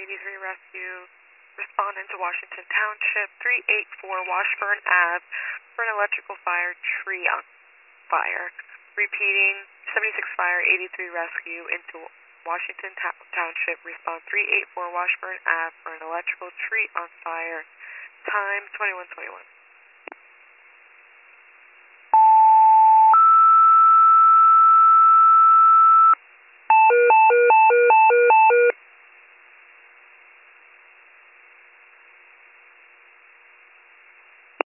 83 Rescue. Respondent to Washington Township, 384 Washburn Ave for an electrical fire, tree on fire. Repeating, 76 Fire, 83 Rescue into Washington Township. Respond 384 Washburn Ave for an electrical tree on fire. Time 21:21.